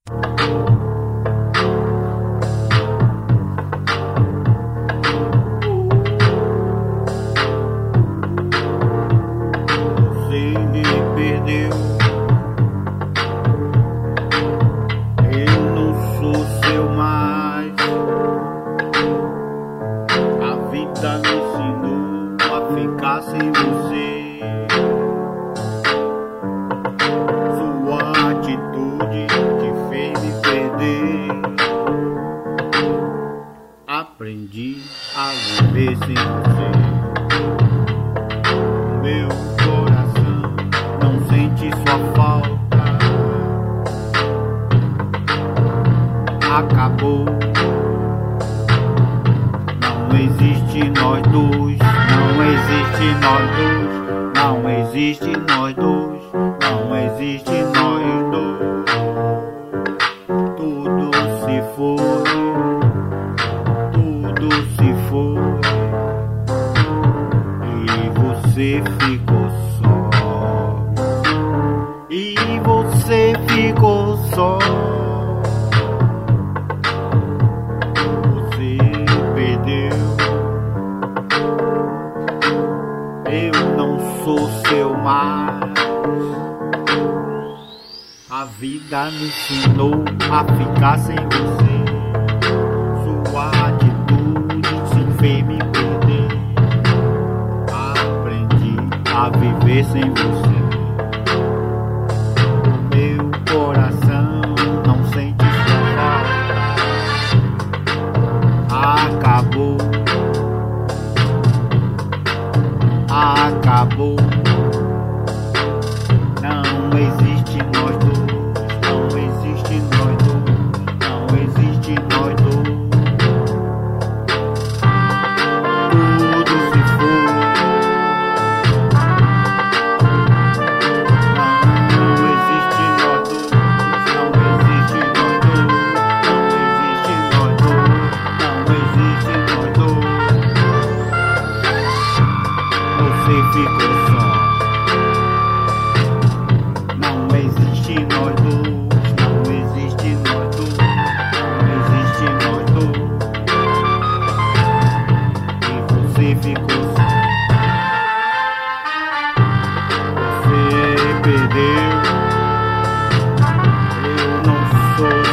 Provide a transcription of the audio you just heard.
Você me perdeu. Eu não sou seu mais. A vida me ensinou a ficar sem você. Sua atitude te fez me perder. Aprendi a viver sem você. Meu coração não sente sua falta. Acabou. Não existe nós dois. Não existe nós dois. Não existe nós dois. Não existe nós dois. Tudo se foi. Tudo se foi. E você ficou só. E você ficou só. Você perdeu. Eu não sou seu mais. A vida me ensinou a ficar sem você. Sua atitude se fez me perder. Aprendi a viver sem você. Meu coração não sente sua falta. Acabou. Acabou. Não existe nós dois. Não existe nós dois. Não existe nós dois. Tudo se foi. Não existe nós dois. Não existe nós dois. Não existe nós dois. Não existe nós dois. Você ficou só. Não existe nós dois. Não existe nós dois. Não existe nós dois. E você ficou só. Você perdeu. Eu não sou